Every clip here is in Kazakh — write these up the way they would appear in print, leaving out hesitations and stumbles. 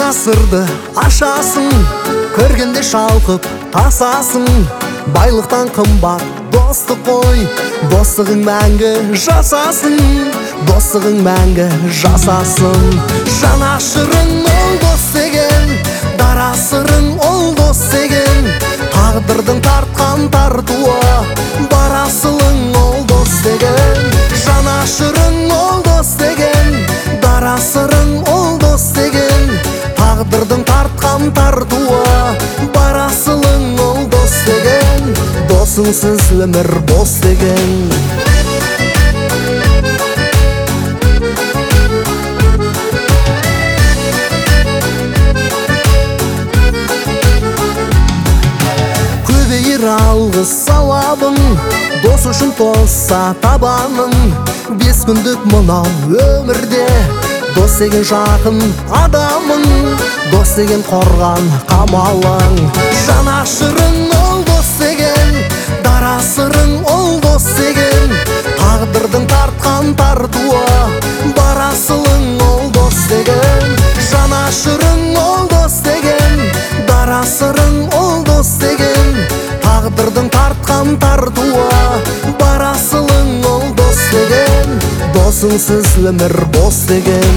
ғасырды ашасың, көргенде шалқып тасасың. Байлықтан қымбат достық қой, достығың мәңгі жасасын, достығың мәңгі жасасын. Жанашырың ол дос деген, дарасырың ол дос деген, тағдырдың тартқан тартуы, барасылың ол дос деген. Жанашырың ол дос деген, дарасырың ол дос деген, тағдырдың тартқан тартуы, барасылың ол дос деген. Досыңсыз өмір бос деген. Көбейір алғыс сауабың, дос үшін тосса табаның. 5 күндік мынау өмірде, дос деген жақын адамың, дос деген қорған қамалың. Жанашырың ол дос деген, дарасырың ол дос деген, тағдырдың тартқан тартуы, барасылың ол дос деген. Жанашырың ол дос деген, дарасырың ол дос деген, тағдырдың тартқан тартуы, барасылың ол дос деген. Досыңсыз өмір бос деген.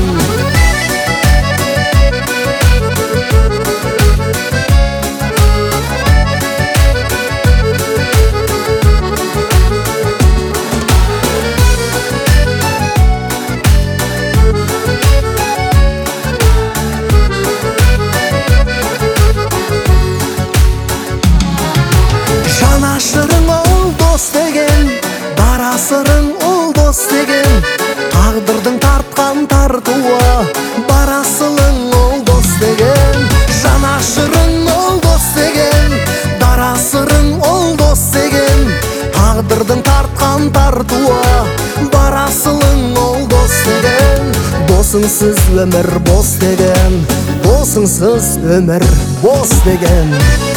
Жанашырың ол дос деген, дарасырың ол дос деген, тағдырдың тартқан тартуы, барасылың ол дос деген. Жанашырың ол дос деген, дарасырың ол дос деген, тағдырдың тартқан тартуы, барасылың ол дос деген. Досыңсыз өмір бос деген, досыңсыз өмір бос деген.